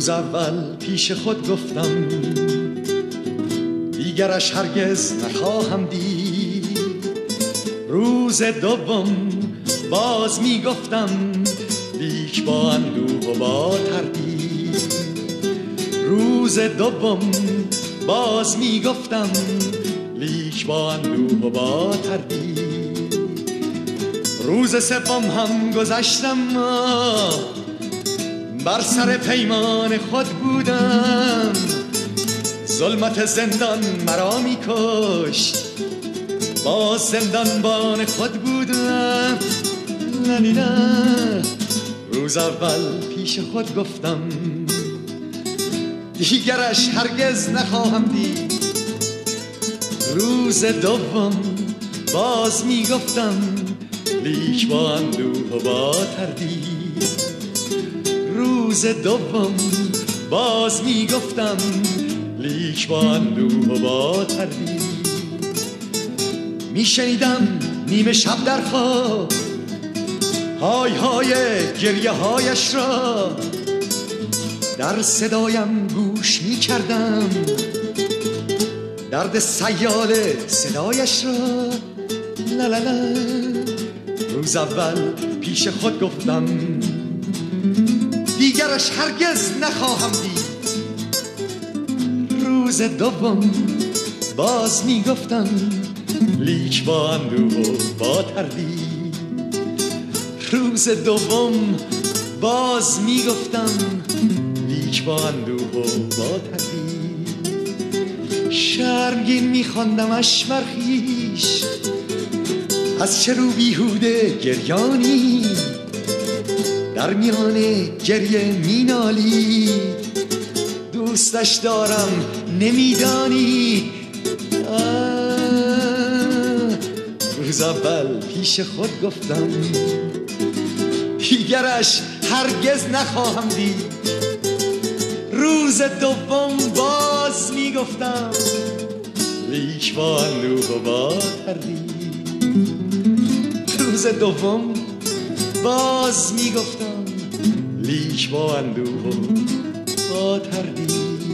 روز اول پیش خود گفتم دیگرش هرگز نخواهم دید. روز دوم باز می گفتم لیک با اندوه و با تردید. روز دوم باز می گفتم لیک با اندوه و با تردید. روز سوم هم گذشتم بر سر پیمان خود بودم. ظلمت زندان مرا می کشت باز زندانبان خود بودم. نه روز اول پیش خود گفتم دیگرش هرگز نخواهم دید. روز دوم باز می گفتم لیک با اندوه و با تردید. روز دوم باز می گفتم لیک با اندوه و با تردید. می شنیدم نیمه شب در خواب های های گریه هایش را، در صدایم گوش می کردم درد سیال صدایش را. لا روز اول پیش خود گفتم دیگرش هرگز نخواهم دید. روز دوم باز می گفتم لیک با اندوه و با تردید. روز دوم باز می گفتم لیک با اندوه و با تردید. شرمگین می خواندمش بر خویش از چه رو بیهوده گریانی، در میان گریه می نالید دوستش دارم نمیدانی. روز اول پیش خود گفتم دیگرش هرگز نخواهم دید. روز دوم باز می گفتم لیک با اندوه و با تردید. روز دوم باز می گفتم لیک با اندوه و با تردید.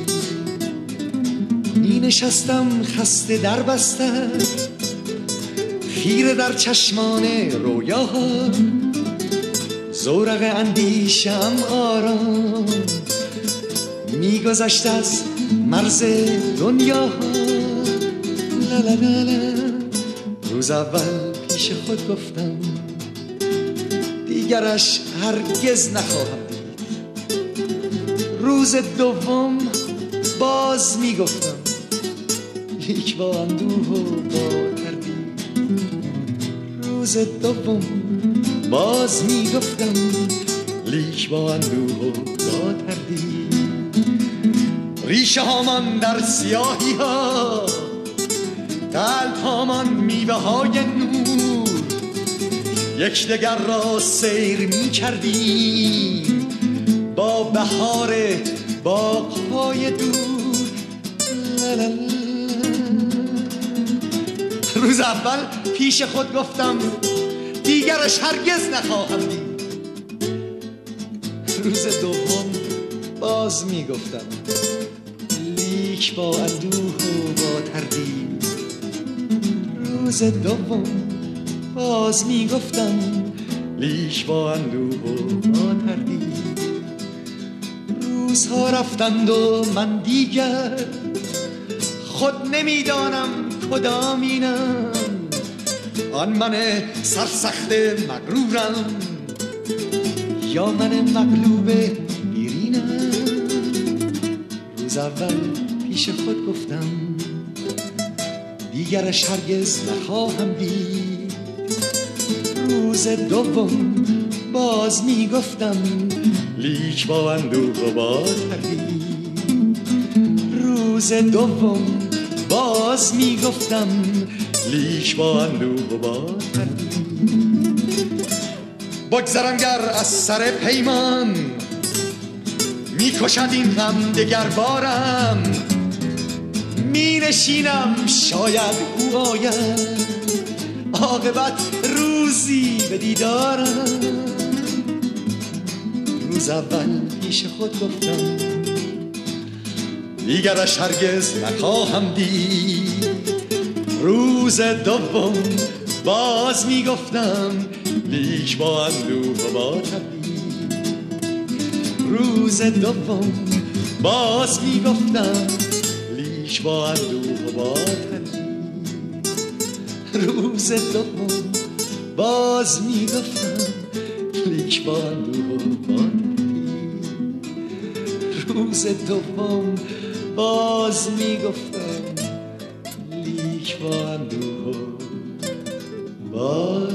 می نشستم خسته در بستر خیره در چشمان رویاها، زورق اندیشم آرام می گذشت از مرز دنیاها. لا روز اول پیش خود گفتم دیگرش هرگز نخواهم دید. روز دوم باز می گفتم لیک با اندوه و با تردید. روز دوم باز می گفتم لیک با اندوه و با تردید. ریشه هامان در سیاهی ها، قلب هامان میوه های نور، یک دگر را سیر می کردیم با بهار باغ‌های دور. روز اول پیش خود گفتم دیگرش هرگز نخواهم دید. روز دوم باز می گفتم لیک با اندوه و با تردید. روز دوم باز می گفتم لیک با اندوه و با تردید. روزها رفتند و من دیگر خود نمیدانم کدامینم، آن من سرسخت مغرورم یا من مغلوب بیرینم. روز اول پیش خود گفتم دیگرش هرگز نخواهم دید. روز دوم باز می گفتم لیک با اندوه و با تردید. روز دوم باز می گفتم لیک با اندوه و با تردید. بگذرم گر از سر پیمان می کشند این غم دگر بارم، می نشینم شاید او آید عاقبت روزی به دیدارم. روز اول پیش خود گفتم دیگرش هرگز نخواهم دید. روز دوم باز میگفتم لیک با اندوه و با تردید. روز دوم باز میگفتم لیک با اندوه و با تردید. روز دوم باز میگفتم لیک با اندوه و با تردید. روز دوم باز میگفتم لیک با اندوه و با